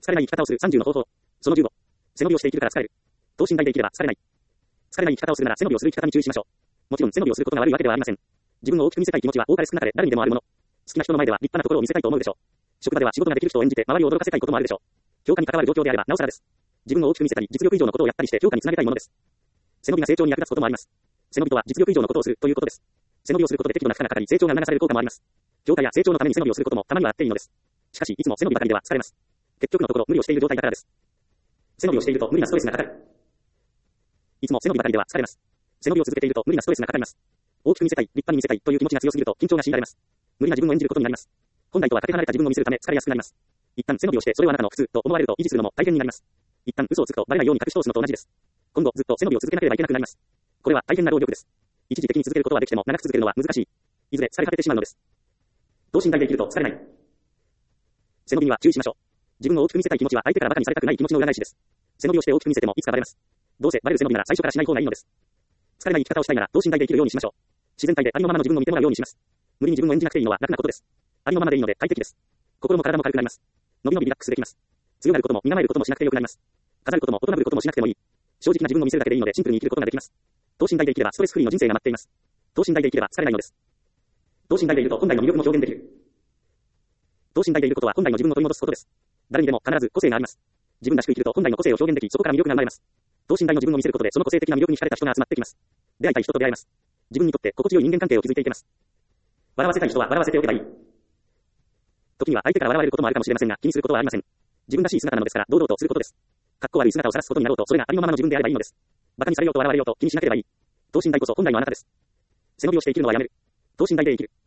疲れない生き方をする30の方法。その15。背伸びをして生きるから疲れる。等身大で生きれば疲れない。疲れない生き方をするなら背伸びをする生き方に注意しましょう。もちろん背伸びをすることが悪いわけではありません。自分を大きく見せたい気持ちは多かれ少なかれ誰にでもあるもの。好きな人の前では立派なところを見せたいと思うでしょう。職場では仕事ができる人を演じて周りを驚かせたいこともあるでしょう。評価に関わる状況であればなおさらです。自分を大きく見せたり実力以上のことをやったりして評価につなげたいものです。背伸びが成長に役立つこともあります。背伸びとは実力以上のことをするということです。背伸びをすることで適度な負荷がかかり成長が促される効果もあります。評価や成長のために背伸びをすることもたまにはあっていいのです。しかしいつも背伸びばかりでは疲れます。結局のところ無理をしている状態だからです。背伸びをしていると無理なストレスがかかる。いつも背伸びばかりでは疲れます。背伸びを続けていると無理なストレスがかかります。大きく見せたい、立派に見せたいという気持ちが強すぎると緊張が強いられます。無理な自分を演じることになります。本来とはかけ離れた自分を見せるため疲れやすくなります。一旦背伸びをしてそれをあなたの普通と思われると維持するのも大変になります。一旦嘘をつくとバレないように隠し通すのと同じです。今後ずっと背伸びを続けなければいけなくなります。これは大変な労力です。一時的に続けることはできても長く続けるのは難しい。いずれ疲れ果ててしまうのです。等身大で生きると疲れない。背伸びには注意しましょう。自分を大きく見せたい気持ちは相手から馬鹿にされたくない気持ちの裏返しです。背伸びをして大きく見せてもいつかバレます。どうせバレる背伸びなら最初からしない方がいいのです。疲れない生き方をしたいなら等身大で生きるようにしましょう。自然体でありのままの自分を見てもらうようにします。無理に自分を演じなくていいのは楽なことです。ありのままでいいので快適です。心も体も軽くなります。のびのびリラックスできます。強がることも身構えることもしなくてよくなります。飾ることも大人ぶることもしなくてもいい。正直な自分を見せるだけでいいのでシンプルに生きることができます。等身大で生きればストレスフリーの人生が待っています。等身大で生きれば疲れないのです。等身大でいると本来の魅力も表現できる。等身大でいることは本来の自分を取り戻すことです。誰にでも必ず個性があります。自分らしく生きると本来の個性を表現でき、そこから魅力が生まれます。等身大の自分を見せることでその個性的な魅力に惹かれた人が集まってきます。出会いたい人と出会えます。自分にとって心地よい人間関係を築いていけます。笑わせたい人は笑わせておけばいい。時には相手から笑われることもあるかもしれませんが気にすることはありません。自分らしい姿なのですから堂々とすることです。かっこ悪い姿を晒すことになろうとそれがありのままの自分であればいいのです。馬鹿にされようと笑われようと気にしなければいい。等身大こそ本来のあなたです。背伸びをして生きるのはやめる。等身大で生きる。